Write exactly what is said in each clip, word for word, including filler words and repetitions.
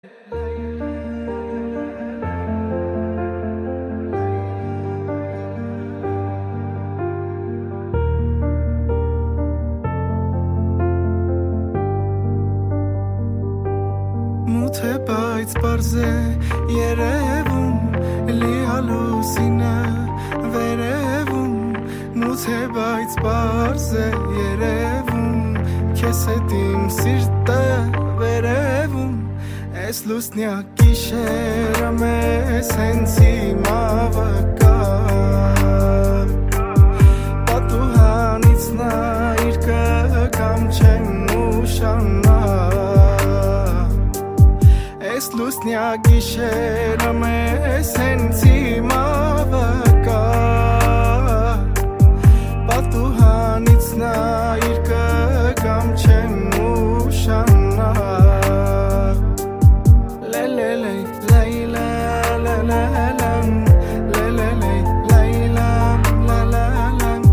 Մութ է բայց պարզ է երևում, լի հալուսինը վերևում, մութ է բայց պարզ է երևում, քեզ հետ իմ սիրտը վերևում, այս լուսնյակ գիշերը մեզ հենց հիմա վկա, պատուհանից նա իր կգամ չեմ ուշանա, այս լուսնյակ գիշերը մեզ հենց հիմա վկա, պատուհանից նա իր կգամ չեմ ուշանա, լելելե լայլա լալալամ, լելելե լայլա լալալամ,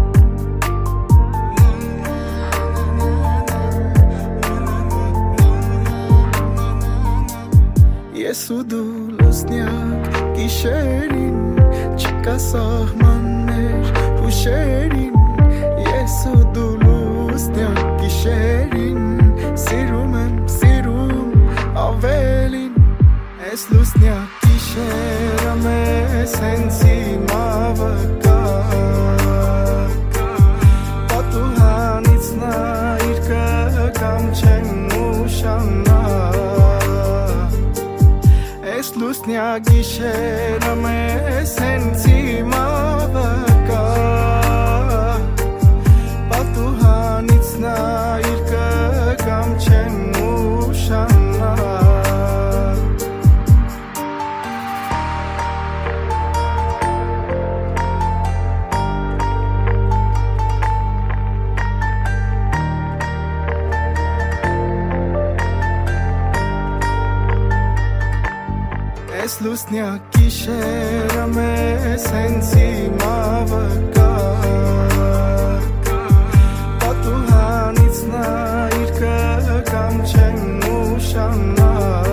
ես ու դու լուսնյակ գիշերին, չկա սահմաններ հուշերին, ես ու դու լուսնյակ գիշերին, սիրում եմ, սիրում ավելին, այս լուսնյակ գիշերը մեզ հենց հիմա վկա, պատուհանից նա իր կգամ չեմ ուշանա, այս լուսնյակ գիշերը մեզ հենց հիմա վկա, պատուհանից նա իր կգամ չեմ ուշանա, այս լուսնյակ գիշերը մեզ հենց հիմա վկա, պատուհանից նա իր կգամ չեմ ուշանա,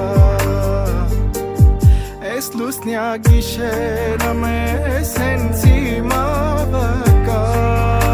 այս լուսնյակ գիշերը մեզ հենց հիմա վկա,